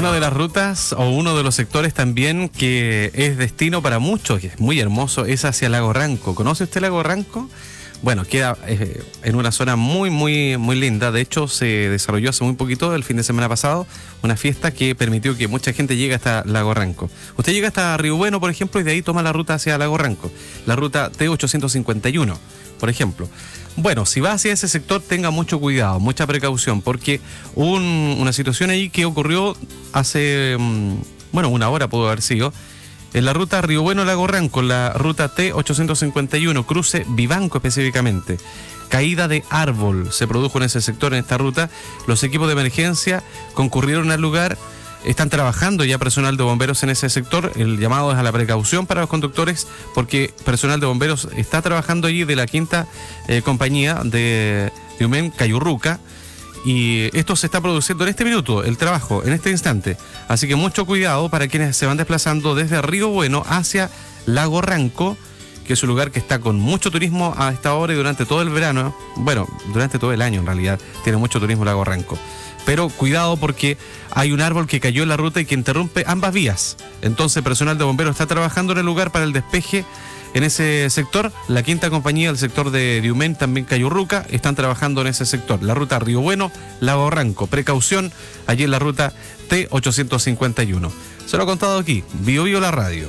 Una de las rutas o uno de los sectores también que es destino para muchos, que es muy hermoso, es hacia Lago Ranco. ¿Conoce usted Lago Ranco? Bueno, queda en una zona muy linda. De hecho, se desarrolló hace muy poquito, el fin de semana pasado, una fiesta que permitió que mucha gente llegue hasta Lago Ranco. Usted llega hasta Río Bueno, por ejemplo, y de ahí toma la ruta hacia Lago Ranco, la ruta T851, por ejemplo. Bueno, si va hacia ese sector, tenga mucho cuidado, mucha precaución, porque una situación ahí que ocurrió hace, una hora pudo haber sido, en la ruta Río Bueno-Lago Ranco, la ruta T851, cruce Vivanco específicamente. Caída de árbol se produjo en ese sector, en esta ruta. Los equipos de emergencia concurrieron al lugar. Están trabajando ya personal de bomberos en ese sector. El llamado es a la precaución para los conductores, porque personal de bomberos está trabajando allí de la quinta compañía de Diumén Cayurruca. Y esto se está produciendo en este minuto, el trabajo, en este instante. Así que mucho cuidado para quienes se van desplazando desde Río Bueno hacia Lago Ranco, que es un lugar que está con mucho turismo a esta hora y durante todo el verano. Bueno, durante todo el año en realidad tiene mucho turismo Lago Ranco. Pero cuidado, porque hay un árbol que cayó en la ruta y que interrumpe ambas vías. Entonces, personal de bomberos está trabajando en el lugar para el despeje en ese sector. La quinta compañía del sector de Diumén, también Cayurruca, están trabajando en ese sector. La ruta Río Bueno, Lago Ranco. Precaución allí en la ruta T851. Se lo he contado aquí, Bio Bio la radio.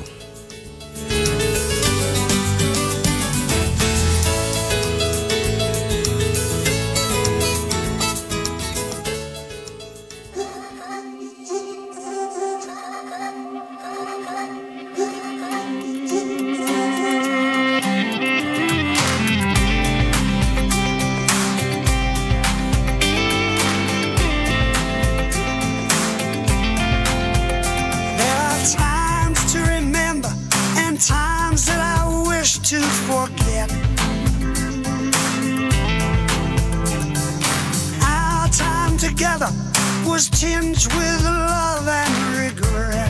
To forget our time together was tinged with love and regret.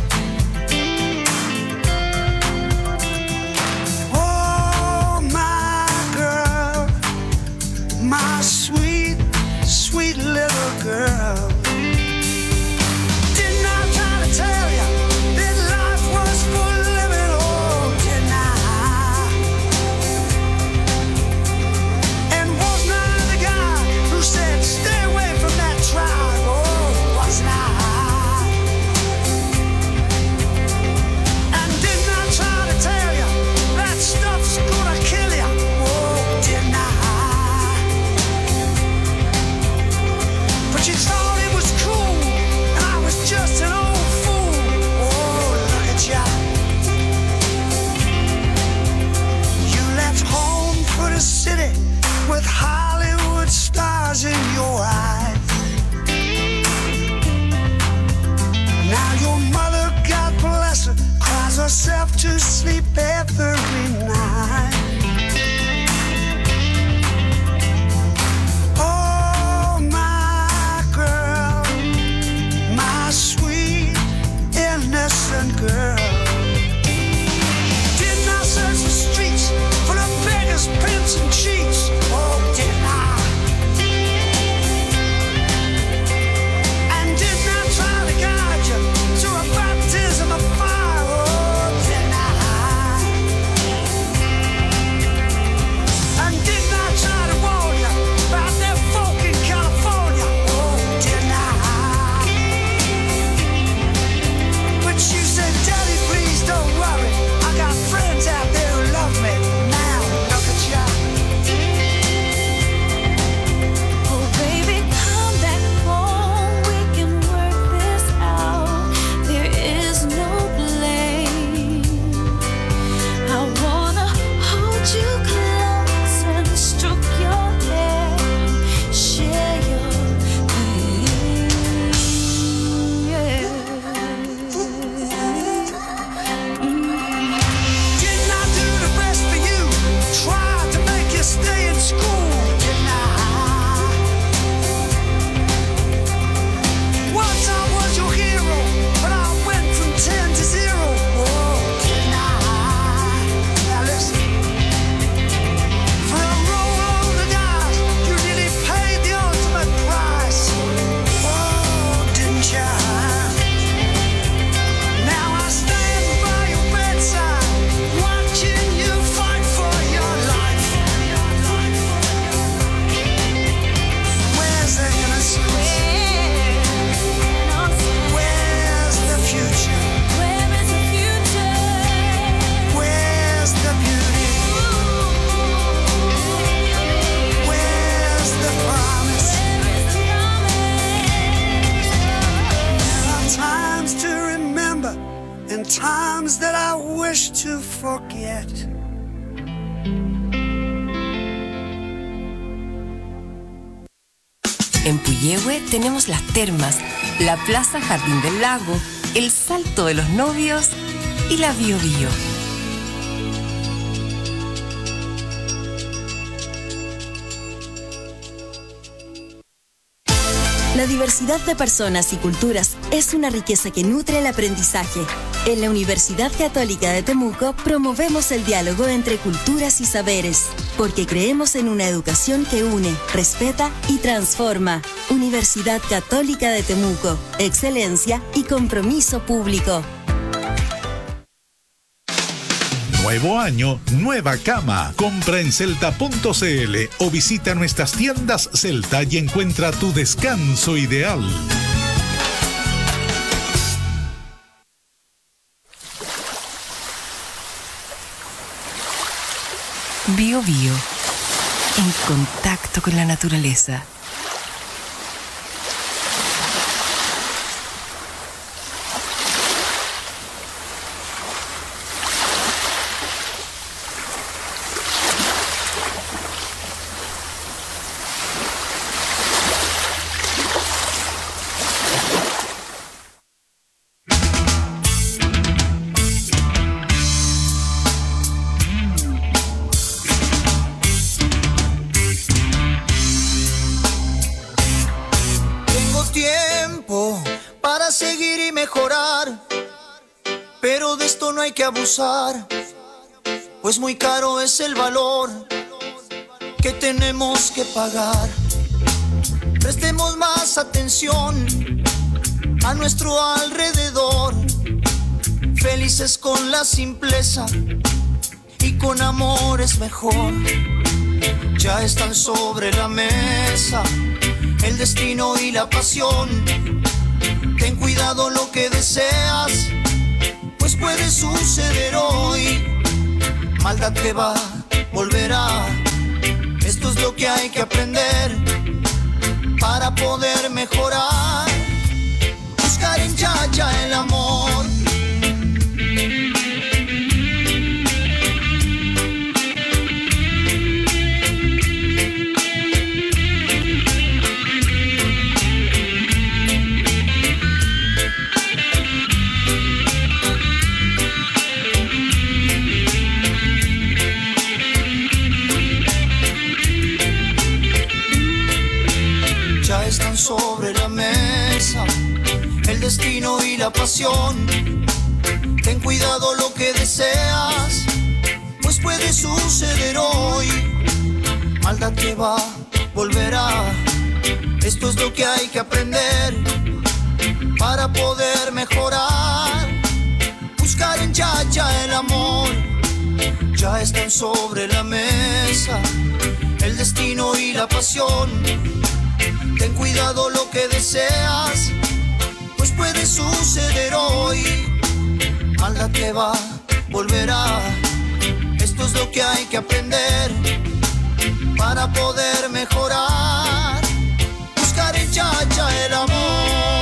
Oh, my girl, my sweet, sweet little girl. Didn't I try to tell you that life was for living? Oh, didn't I? Said, stay away from that tribe. Oh, wasn't I? And didn't I try to tell you that stuff's gonna kill you? Oh, didn't I? But you thought it rush to forget. En Puyehue tenemos las termas, la Plaza Jardín del Lago, el Salto de los Novios y la Bio Bio. La diversidad de personas y culturas es una riqueza que nutre el aprendizaje. En la Universidad Católica de Temuco promovemos el diálogo entre culturas y saberes, porque creemos en una educación que une, respeta y transforma. Universidad Católica de Temuco, excelencia y compromiso público. Nuevo año, nueva cama. Compra en Celta.cl o visita nuestras tiendas Celta y encuentra tu descanso ideal. Bio Bio, en contacto con la naturaleza. Que abusar, pues muy caro es el valor que tenemos que pagar. Prestemos más atención a nuestro alrededor, felices con la simpleza y con amor es mejor. Ya están sobre la mesa el destino y la pasión. Ten cuidado lo que deseas, pues puede suceder hoy. Maldad que va, volverá. Esto es lo que hay que aprender para poder mejorar. Buscar en Yaya el amor. Están sobre la mesa el destino y la pasión. Ten cuidado lo que deseas, pues puede suceder hoy. Maldad que va, volverá. Esto es lo que hay que aprender para poder mejorar. Buscar en Yaya el amor. Ya están sobre la mesa el destino y la pasión. Ten cuidado lo que deseas, pues puede suceder hoy. Maldad que va, volverá. Esto es lo que hay que aprender para poder mejorar. Buscar en Yaya el amor.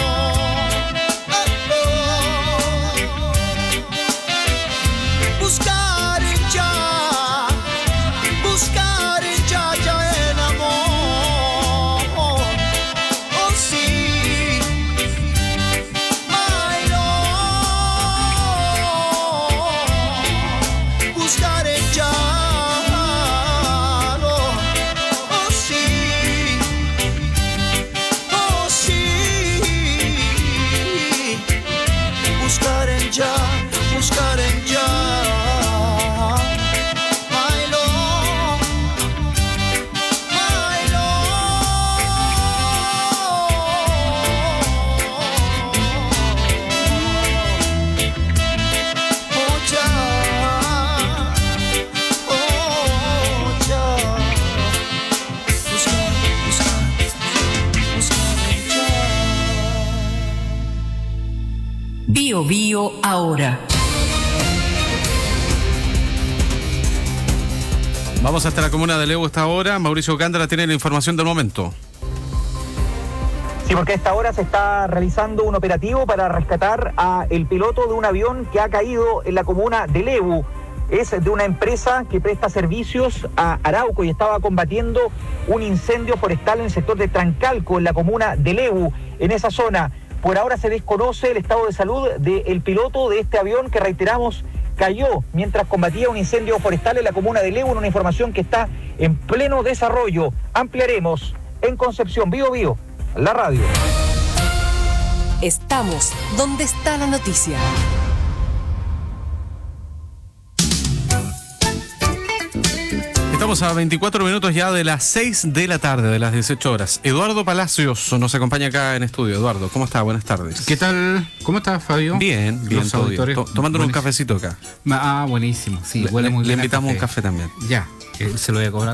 Buscar en Yaya, buscar en Yaya el amor. Oh sí, my Lord. Buscar en Yaya, oh sí, oh sí. Buscar en Yaya, buscar en Yaya. Bio Bio ahora. Vamos hasta la comuna de Leu esta hora. Mauricio Cándara tiene la información del momento. Sí, porque a esta hora se está realizando un operativo para rescatar a el piloto de un avión que ha caído en la comuna de Lebu. Es de una empresa que presta servicios a Arauco y estaba combatiendo un incendio forestal en el sector de Trancalco, en la comuna de Lebu, en esa zona. Por ahora se desconoce el estado de salud del piloto de este avión que, reiteramos, cayó mientras combatía un incendio forestal en la comuna de Lebu, en una información que está en pleno desarrollo. Ampliaremos en Concepción, Bío Bío, la radio. Estamos donde está la noticia. Estamos a 24 minutos ya de las 6 de la tarde, de las 18 horas. Eduardo Palacios nos acompaña acá en estudio. Eduardo, ¿cómo estás? Buenas tardes. ¿Qué tal? ¿Cómo estás, Fabio? Bien, bien, todo bien. Tomándonos un cafecito acá. Ah, buenísimo. Sí, huele muy bien. Le invitamos un café también. Ya, se lo voy a cobrar.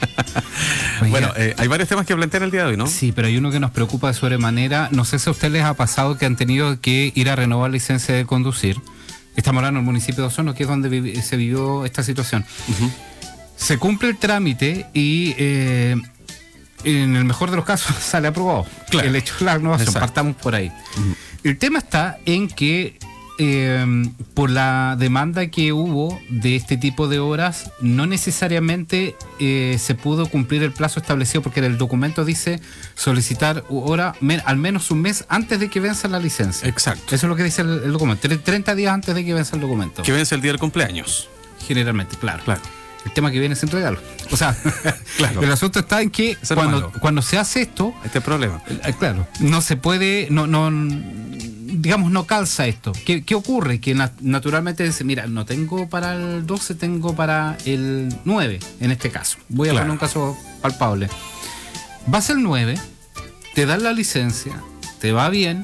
Bueno, hay varios temas que plantear el día de hoy, ¿no? Sí, pero hay uno que nos preocupa de sobremanera. No sé si a ustedes les ha pasado que han tenido que ir a renovar licencia de conducir. Estamos hablando del municipio de Osorno, que es donde se vivió esta situación. Se cumple el trámite y en el mejor de los casos sale aprobado. Claro. El hecho de la renovación, partamos por ahí. El tema está en que por la demanda que hubo de este tipo de horas, no necesariamente se pudo cumplir el plazo establecido, porque el documento dice solicitar hora al menos un mes antes de que venza la licencia. Exacto. Eso es lo que dice el documento. 30 días antes de que venza el documento. Que vence el día del cumpleaños. Generalmente, claro. El tema que viene sin regalo. O sea, claro. El asunto está en que cuando se hace esto, este problema. Claro, no se puede, digamos, no calza esto. ¿Qué ocurre? Que naturalmente dice, mira, no tengo para el 12, tengo para el 9, en este caso. Voy a poner un caso palpable. Vas el 9, te dan la licencia, te va bien,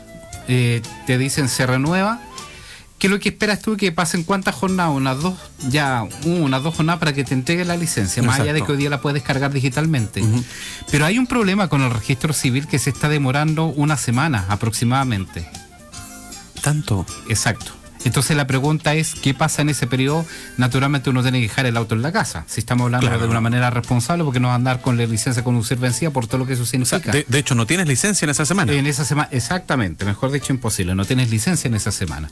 te dicen se renueva. ¿Qué es lo que esperas tú? Que pasen cuántas jornadas, unas dos jornadas para que te entregue la licencia, más allá de que hoy día la puedes cargar digitalmente. Pero hay un problema con el registro civil que se está demorando una semana aproximadamente. ¿Tanto? Exacto. Entonces la pregunta es, ¿qué pasa en ese periodo? Naturalmente uno tiene que dejar el auto en la casa, si estamos hablando de una manera responsable, porque no va a andar con la licencia de conducir vencida por todo lo que eso significa. O sea, de hecho, no tienes licencia en esa semana. En esa semana, exactamente, mejor dicho, imposible, no tienes licencia en esa semana.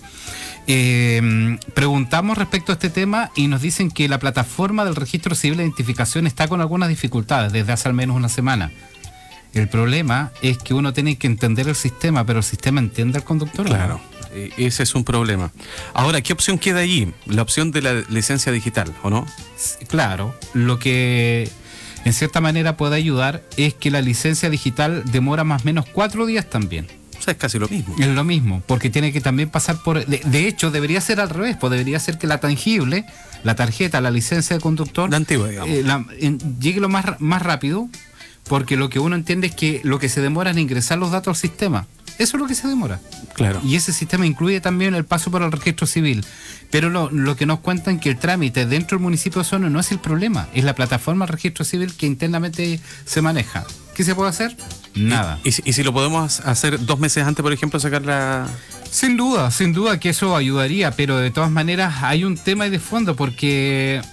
Preguntamos respecto a este tema y nos dicen que la plataforma del registro civil de identificación está con algunas dificultades desde hace al menos una semana. El problema es que uno tiene que entender el sistema, pero el sistema entiende al conductor. Claro. Ese es un problema. Ahora, ¿qué opción queda allí? La opción de la licencia digital, ¿o no? Claro, lo que en cierta manera puede ayudar es que la licencia digital demora más o menos 4 días también. O sea, es casi lo mismo. Es lo mismo, porque tiene que también pasar por... De hecho, debería ser al revés, pues debería ser que la tangible, la tarjeta, la licencia de conductor... La antigua, digamos. Llegue lo más rápido, porque lo que uno entiende es que lo que se demora es ingresar los datos al sistema. Eso es lo que se demora. Claro. Y ese sistema incluye también el paso por el registro civil. Pero lo que nos cuentan que el trámite dentro del municipio de Osorno no es el problema, es la plataforma del registro civil que internamente se maneja. ¿Qué se puede hacer? Nada. ¿Y si lo podemos hacer 2 meses antes, por ejemplo, sacar la...? Sin duda que eso ayudaría, pero de todas maneras hay un tema de fondo, porque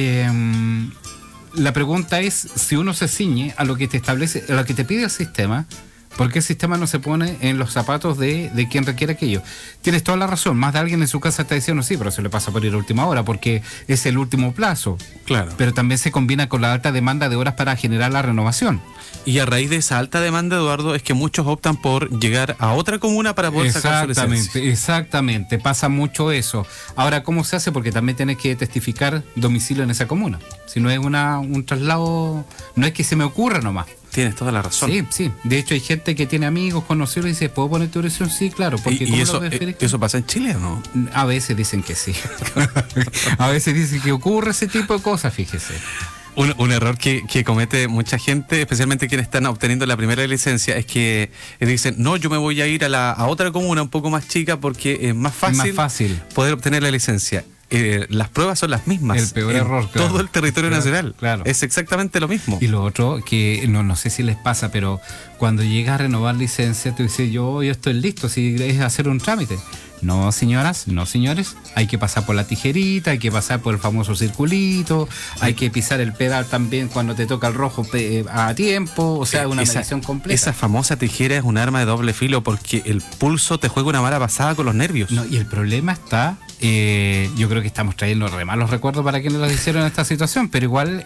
la pregunta es si uno se ciñe a lo que te establece, a lo que te pide el sistema. ¿Por qué el sistema no se pone en los zapatos de quien requiere aquello? Tienes toda la razón. Más de alguien en su casa está diciendo, sí, pero se le pasa por ir a última hora porque es el último plazo. Claro. Pero también se combina con la alta demanda de horas para generar la renovación. Y a raíz de esa alta demanda, Eduardo, es que muchos optan por llegar a otra comuna para poder sacar su licencia. Exactamente. Pasa mucho eso. Ahora, ¿cómo se hace? Porque también tienes que testificar domicilio en esa comuna. Si no es un traslado, no es que se me ocurra nomás. Tienes toda la razón. Sí. De hecho, hay gente que tiene amigos, conocidos y dice, ¿puedo poner tu dirección? Sí, claro. Porque ¿Y eso pasa en Chile o no? A veces dicen que sí. A veces dicen que ocurre ese tipo de cosas, fíjese. Un error que comete mucha gente, especialmente quienes están obteniendo la primera licencia, es que dicen, no, yo me voy a ir a otra comuna un poco más chica porque es más fácil poder obtener la licencia. las pruebas son las mismas. El peor en error, claro. todo el territorio Claro, nacional. claro. Es exactamente lo mismo. Y lo otro, que no sé si les pasa, pero cuando llegas a renovar licencia, tú dices, yo estoy listo, si es hacer un trámite. No, señoras, no, señores, hay que pasar por la tijerita, hay que pasar por el famoso circulito, hay que pisar el pedal también cuando te toca el rojo a tiempo, o sea, una medición completa. Esa famosa tijera es un arma de doble filo porque el pulso te juega una mala pasada con los nervios. No, y el problema está, yo creo que estamos trayendo re malos recuerdos para quienes los hicieron en esta situación, pero igual,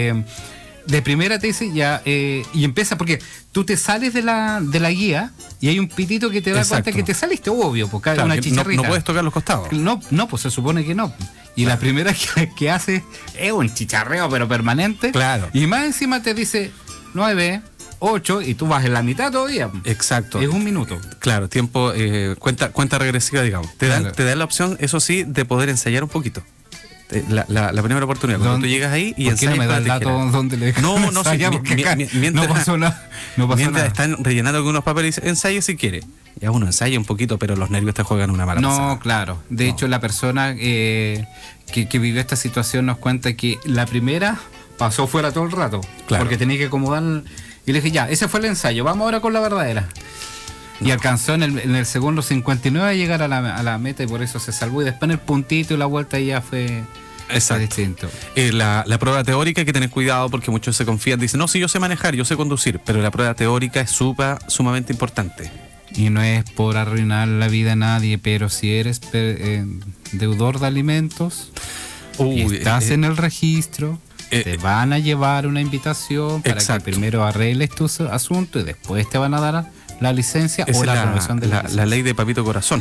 de primera te dice ya, y empieza porque tú te sales de la guía y hay un pitito que te da Exacto. cuenta que te saliste, obvio, porque hay Claro, una que chicharrita. no puedes tocar los costados. No, pues se supone que no. Y la primera que hace es un chicharreo, pero permanente. Claro. Y más encima te dice 9, 8, y tú vas en la mitad todavía. Exacto. Es un minuto. Claro, tiempo, cuenta regresiva, digamos. Te dan la opción, eso sí, de poder ensayar un poquito. La primera oportunidad. Cuando tú llegas ahí y ¿por qué no ensayas me da con el la dato tijera. donde le No, sí, ensayar? Porque acá mientras, no pasó nada. No pasó mientras nada. están rellenando algunos papeles, ensaye si quiere. Ya uno ensaya un poquito, pero los nervios te juegan una mala pasada. No, claro. De hecho, la persona que vivió esta situación nos cuenta que la primera pasó fuera todo el rato. Claro. Porque tenía que acomodar. Y le dije, ya, ese fue el ensayo, vamos ahora con la verdadera. Y alcanzó en el segundo 59 a llegar a la meta y por eso se salvó. Y después en el puntito y la vuelta ya fue... Exacto. distinto. La prueba teórica hay que tener cuidado porque muchos se confían, dicen, no, sí, yo sé manejar, yo sé conducir, pero la prueba teórica es sumamente importante. Y no es por arruinar la vida a nadie, pero si eres deudor de alimentos y estás en el registro, te van a llevar una invitación para exacto. que primero arregles tu asunto y después te van a dar la licencia Esa o es la renovación de la licencia. la ley de Papito Corazón.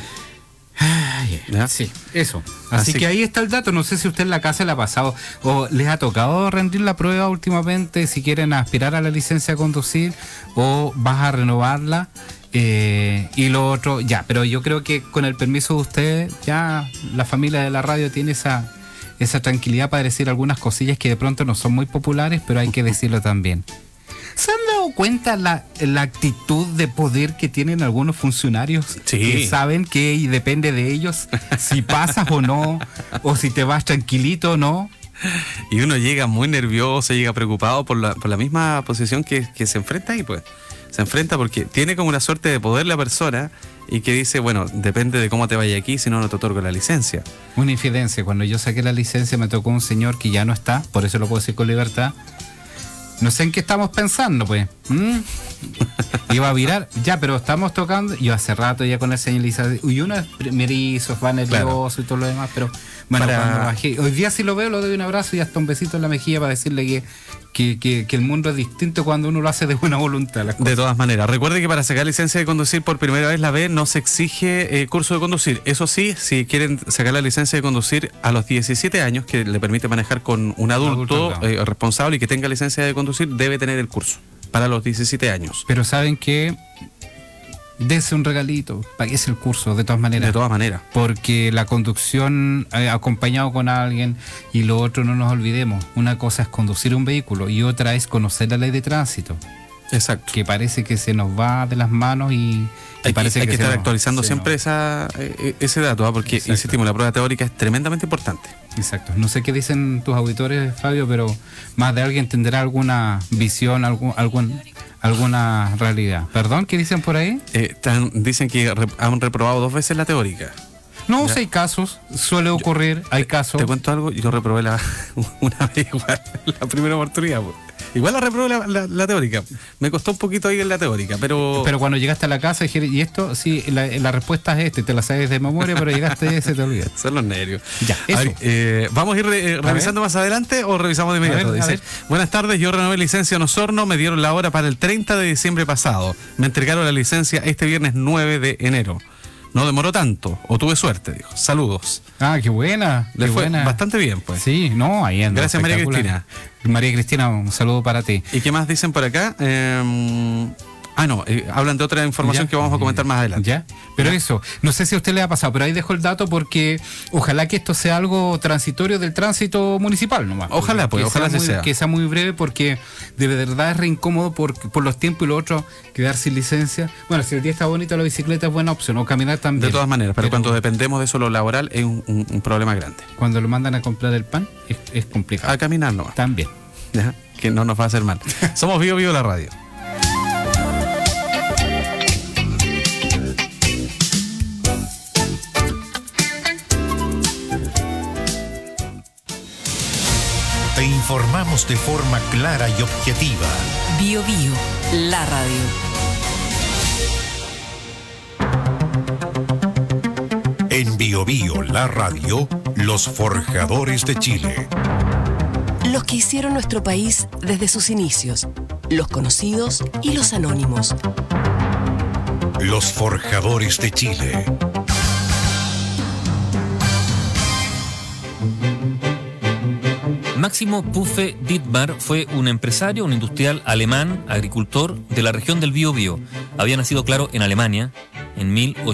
¿Ya? Sí, eso. Así que ahí está el dato. No sé si usted en la casa le ha pasado o les ha tocado rendir la prueba últimamente, si quieren aspirar a la licencia de conducir o vas a renovarla. Y lo otro, ya, pero yo creo que con el permiso de usted, ya la familia de la radio tiene esa tranquilidad para decir algunas cosillas que de pronto no son muy populares, pero hay que decirlo también. ¿Se han dado cuenta la actitud de poder que tienen algunos funcionarios? Sí. Que saben que depende de ellos si pasas o no, o si te vas tranquilito o no. Y uno llega muy nervioso, llega preocupado por la misma posición que se enfrenta ahí, pues. Se enfrenta porque tiene como una suerte de poder la persona y que dice, bueno, depende de cómo te vaya aquí, si no te otorgo la licencia. Una infidencia, cuando yo saqué la licencia me tocó un señor que ya no está, por eso lo puedo decir con libertad. No sé en qué estamos pensando, pues. Iba a virar, ya, pero estamos tocando. Yo hace rato ya con el señor Lisa, y uno es primerizo, va nervioso y todo lo demás, pero bueno, cuando bajé, hoy día si lo veo, lo doy un abrazo y hasta un besito en la mejilla para decirle que el mundo es distinto cuando uno lo hace de buena voluntad. De todas maneras, recuerde que para sacar licencia de conducir por primera vez la B no se exige curso de conducir. Eso sí, si quieren sacar la licencia de conducir a los 17 años, que le permite manejar con un adulto responsable y que tenga licencia de conducir, debe tener el curso para los 17 años. Pero saben que dese un regalito, paguese el curso de todas maneras. De todas maneras. Porque la conducción acompañado con alguien, y lo otro no nos olvidemos, una cosa es conducir un vehículo y otra es conocer la ley de tránsito. Exacto. Que parece que se nos va de las manos y parece hay que estar se actualizando nos- siempre ese dato, porque Exacto. insistimos, la prueba teórica es tremendamente importante. Exacto. No sé qué dicen tus auditores, Fabio, pero más de alguien tendrá alguna visión, alguna realidad. ¿Perdón? ¿Qué dicen por ahí? Dicen que han reprobado 2 veces la teórica. No, Ya. si hay casos, suele ocurrir, hay casos. Te cuento algo, yo reprobé una vez igual, la primera oportunidad. Pues. Igual la reprobé la teórica. Me costó un poquito ahí en la teórica, pero Cuando llegaste a la casa y esto, sí, la respuesta es te la sabes de memoria, pero llegaste y se te olvida. son los nervios. Ya, A eso. ver, ¿vamos a ir revisando más adelante o revisamos de inmediato? A ver. Dice, buenas tardes, yo renové licencia en Osorno, me dieron la hora para el 30 de diciembre pasado. Me entregaron la licencia este viernes 9 de enero. No demoró tanto, o tuve suerte, dijo. Saludos. Ah, qué buena. Le qué fue buena. bastante bien, pues. Sí, no, ahí anda. Gracias, María espectacular. María Cristina, un saludo para ti. ¿Y qué más dicen por acá? No, hablan de otra información Ya. que vamos a comentar más adelante. ¿Ya? Pero eso, no sé si a usted le ha pasado, pero ahí dejo el dato porque ojalá que esto sea algo transitorio del tránsito municipal nomás. Ojalá, pues, Que ojalá sea así sea. Que sea muy breve porque de verdad es re incómodo por los tiempos y lo otro, quedar sin licencia. Bueno, si el día está bonito, la bicicleta es buena opción, o caminar también. De todas maneras, pero cuando dependemos de eso lo laboral es un problema grande. Cuando lo mandan a comprar el pan, es complicado. A caminar nomás, También. ¿ya? Que no nos va a hacer mal. Somos Bio Bio la radio. Te informamos de forma clara y objetiva. Bio Bio, la radio. En Bio Bio, la radio, los forjadores de Chile. Los que hicieron nuestro país desde sus inicios, los conocidos y los anónimos. Los forjadores de Chile. Máximo Puffe Dittmar fue un empresario, un industrial alemán, agricultor de la región del Biobío. Había nacido, claro, en Alemania en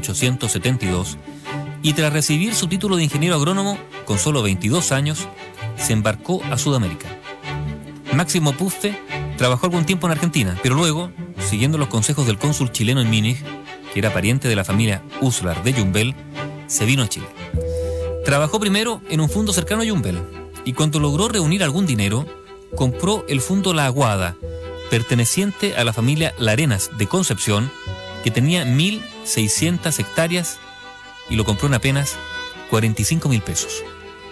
1872 y tras recibir su título de ingeniero agrónomo con solo 22 años, se embarcó a Sudamérica. Máximo Puffe trabajó algún tiempo en Argentina, pero luego, siguiendo los consejos del cónsul chileno en Múnich, que era pariente de la familia Uslar de Yumbel, se vino a Chile. Trabajó primero en un fondo cercano a Yumbel y cuando logró reunir algún dinero, compró el fondo La Aguada, perteneciente a la familia Larenas de Concepción, que tenía 1.600 hectáreas y lo compró en apenas 45.000 pesos.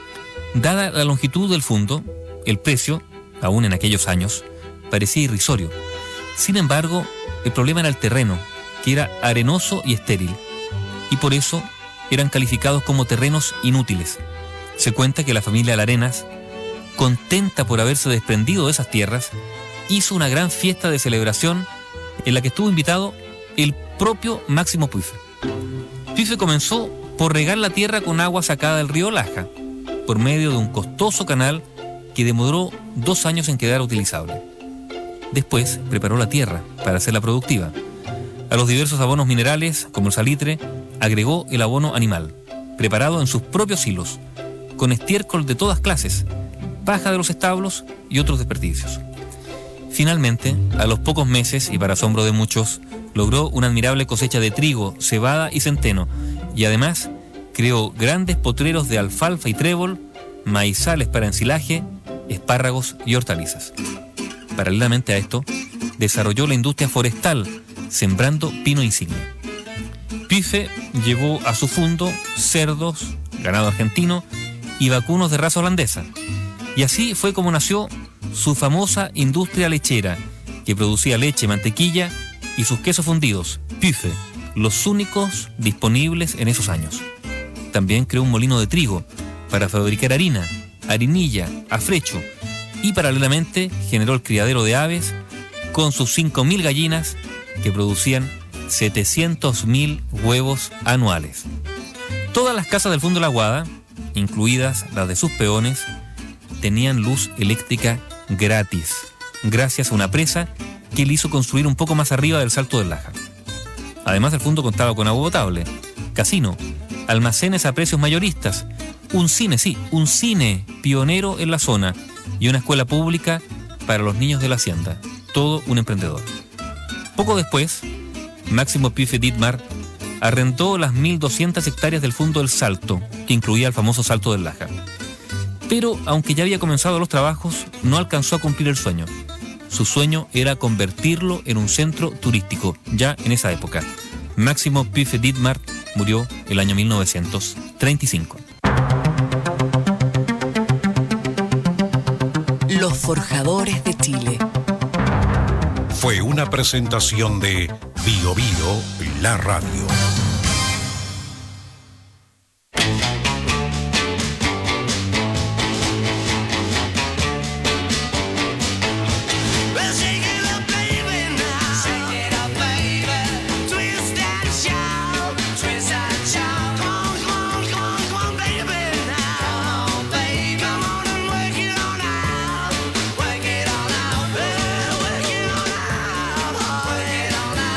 Dada la longitud del fondo, el precio, aún en aquellos años, parecía irrisorio. Sin embargo, el problema era el terreno, que era arenoso y estéril, y por eso eran calificados como terrenos inútiles. Se cuenta que la familia Larenas, contenta por haberse desprendido de esas tierras, hizo una gran fiesta de celebración en la que estuvo invitado el propio Máximo Puffe. Puffe comenzó por regar la tierra con agua sacada del río Laja, por medio de un costoso canal que demoró 2 años en quedar utilizable. Después preparó la tierra para hacerla productiva. A los diversos abonos minerales, como el salitre, agregó el abono animal, preparado en sus propios silos, con estiércol de todas clases, paja de los establos y otros desperdicios. Finalmente, a los pocos meses, y para asombro de muchos, logró una admirable cosecha de trigo, cebada y centeno, y además creó grandes potreros de alfalfa y trébol, maizales para ensilaje, espárragos y hortalizas. Paralelamente a esto, desarrolló la industria forestal, sembrando pino insigne. Puffe llevó a su fondo cerdos, ganado argentino y vacunos de raza holandesa. Y así fue como nació su famosa industria lechera, que producía leche, mantequilla y sus quesos fundidos, Puffe, los únicos disponibles en esos años. También creó un molino de trigo para fabricar harina, harinilla, afrecho, y paralelamente generó el criadero de aves con sus 5.000 gallinas que producían 700.000 huevos anuales. Todas las casas del fondo de la Aguada, incluidas las de sus peones, tenían luz eléctrica gratis, gracias a una presa que le hizo construir un poco más arriba del Salto del Laja. Además, el fondo contaba con agua potable, casino, almacenes a precios mayoristas, un cine pionero en la zona y una escuela pública para los niños de la hacienda. Todo un emprendedor. Poco después, Máximo Puffe Dittmar arrendó las 1.200 hectáreas del fondo del Salto, que incluía el famoso Salto del Laja. Pero, aunque ya había comenzado los trabajos, no alcanzó a cumplir el sueño. Su sueño era convertirlo en un centro turístico, ya en esa época. Máximo Puffe Dittmar murió el año 1935. Los forjadores de Chile. Fue una presentación de Bio Bio, la radio. Well, shake it up, baby, now. Shake it up, baby. Twist and shout. Twist and shout. Come on, come on, come on, come on, baby, now. Come on, baby. Come on and work it on out. Work it on out. Well, work it on out. Work it on out.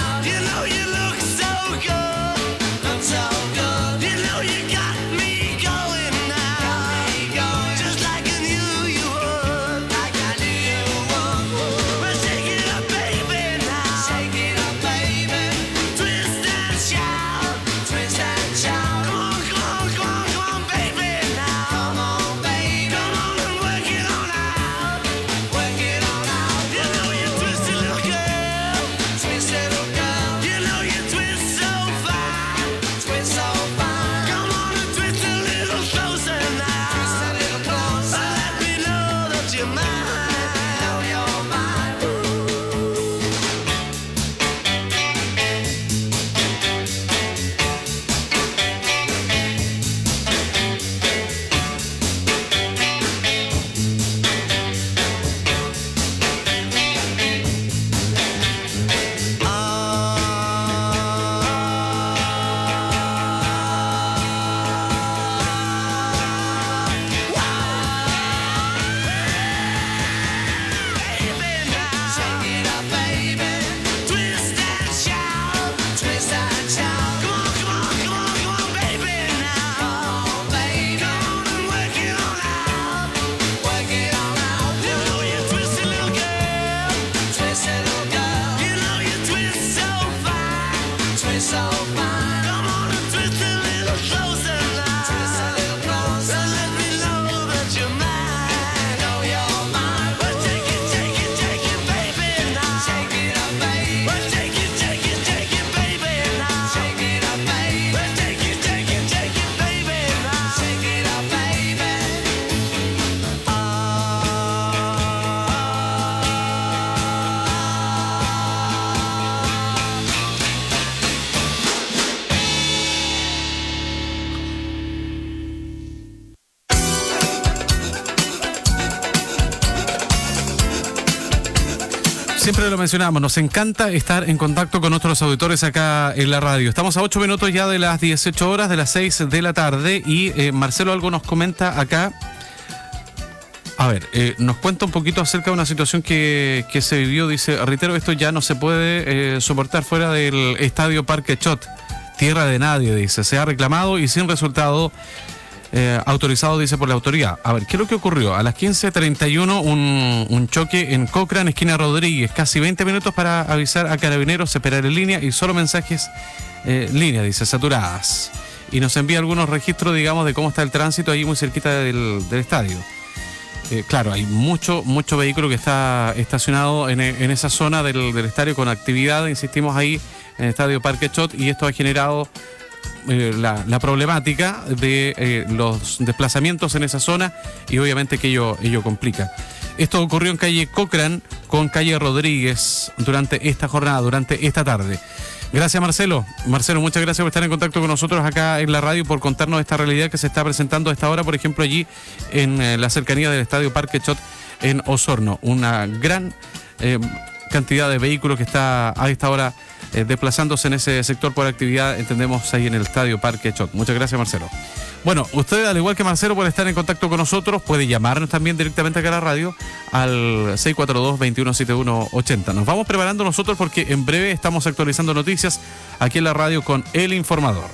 Siempre lo mencionamos, nos encanta estar en contacto con nuestros auditores acá en la radio. Estamos a 8 minutos ya de las 18 horas, de las 6 de la tarde, y Marcelo algo nos comenta acá. A ver, nos cuenta un poquito acerca de una situación que se vivió. Dice, reitero, esto ya no se puede soportar fuera del estadio Parque Chot, tierra de nadie, dice. Se ha reclamado y sin resultado autorizado, dice, por la autoridad. A ver, ¿qué es lo que ocurrió? A las 15:31 un choque en Cochrane, esquina Rodríguez. Casi 20 minutos para avisar a carabineros, esperar en línea y solo mensajes línea, dice, saturadas. Y nos envía algunos registros, digamos, de cómo está el tránsito ahí muy cerquita del estadio. Claro, hay mucho vehículo que está estacionado en esa zona del estadio con actividad, insistimos ahí, en el estadio Parque Chot, y esto ha generado la problemática de los desplazamientos en esa zona, y obviamente que ello complica. Esto ocurrió en calle Cochrane con calle Rodríguez durante esta jornada, durante esta tarde. Gracias, Marcelo. Marcelo, muchas gracias por estar en contacto con nosotros acá en la radio, por contarnos esta realidad que se está presentando a esta hora, por ejemplo, allí en la cercanía del estadio Parque Chot en Osorno. Una gran cantidad de vehículos que está a esta hora desplazándose en ese sector por actividad, entendemos, ahí en el estadio Parque Chot. Muchas gracias, Marcelo. Bueno, usted, al igual que Marcelo, puede estar en contacto con nosotros, puede llamarnos también directamente acá a la radio al 642-217180. Nos vamos preparando nosotros porque en breve estamos actualizando noticias aquí en la radio con El Informador.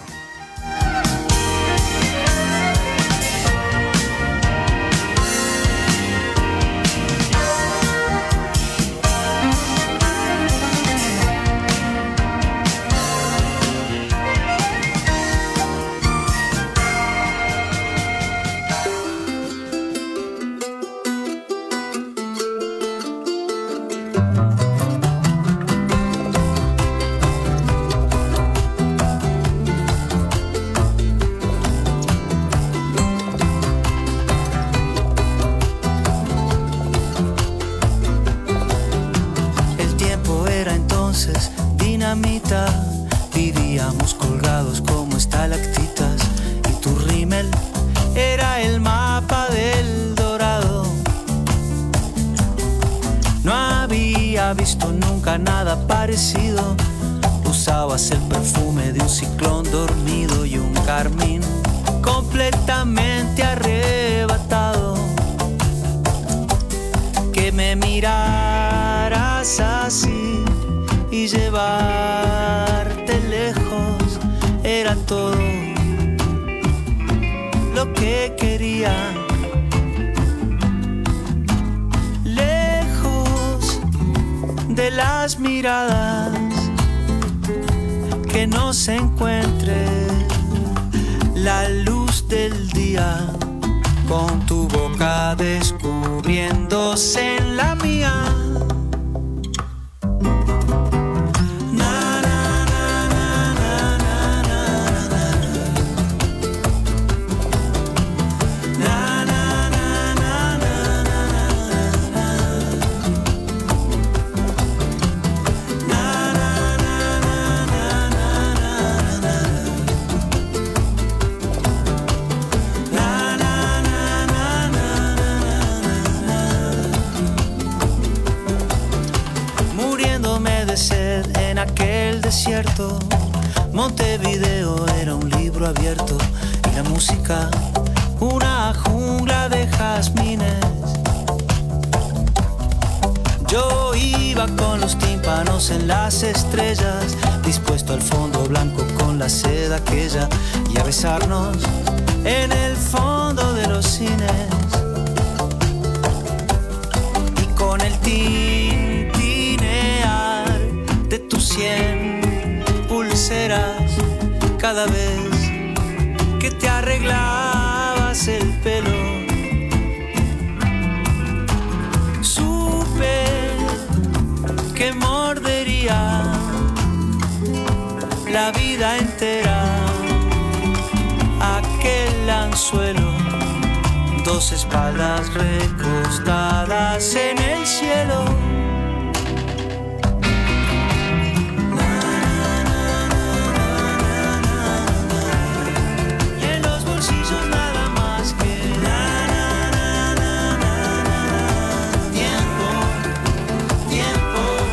Vivíamos colgados como estalactitas y tu rímel era el mapa del Dorado. No había visto nunca nada parecido. Usabas el perfume de un ciclón dormido y un carmín completamente arrebatado. Que me miraras así y llevarte lejos era todo lo que quería. Lejos de las miradas, que no se encuentre la luz del día, con tu boca descubriéndose en la mía. Desierto, Montevideo era un libro abierto y la música una jungla de jazmines. Yo iba con los tímpanos en las estrellas, dispuesto al fondo blanco con la seda aquella, y a besarnos en el fondo de los cines. Y con el tintinear de tu sien pulseras cada vez que te arreglabas el pelo. Supe que mordería la vida entera aquel anzuelo, dos espaldas recostadas en el cielo. Tiempo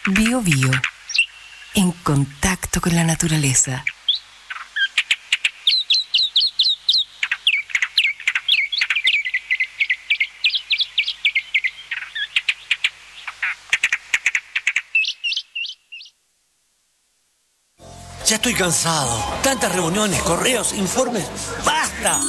Bio Bio. En contacto con la naturaleza. Ya estoy cansado. Tantas reuniones, correos, informes. ¡Basta!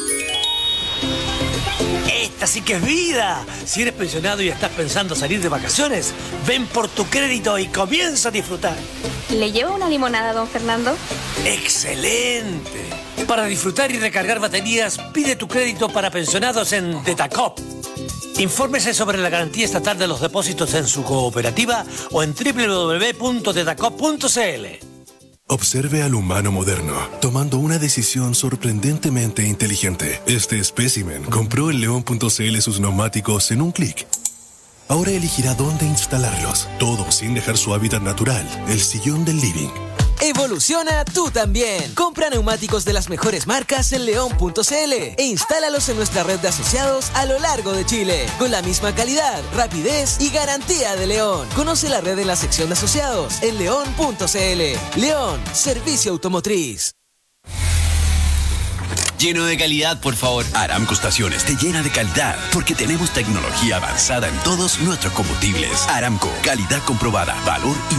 Esta sí que es vida. Si eres pensionado y estás pensando salir de vacaciones, ven por tu crédito y comienza a disfrutar. ¿Le llevo una limonada, don Fernando? ¡Excelente! Para disfrutar y recargar baterías, pide tu crédito para pensionados en Detacop. Infórmese sobre la garantía estatal de los depósitos en su cooperativa o en www.detacop.cl. Observe al humano moderno, tomando una decisión sorprendentemente inteligente. Este espécimen compró en León.cl sus neumáticos en un clic. Ahora elegirá dónde instalarlos, todo sin dejar su hábitat natural, el sillón del living. Evoluciona tú también. Compra neumáticos de las mejores marcas en León.cl e instálalos en nuestra red de asociados a lo largo de Chile, con la misma calidad, rapidez y garantía de León. Conoce la red en la sección de asociados en León.cl. León, servicio automotriz. Lleno de calidad, por favor. Aramco Estaciones te llena de calidad porque tenemos tecnología avanzada en todos nuestros combustibles. Aramco, calidad comprobada, valor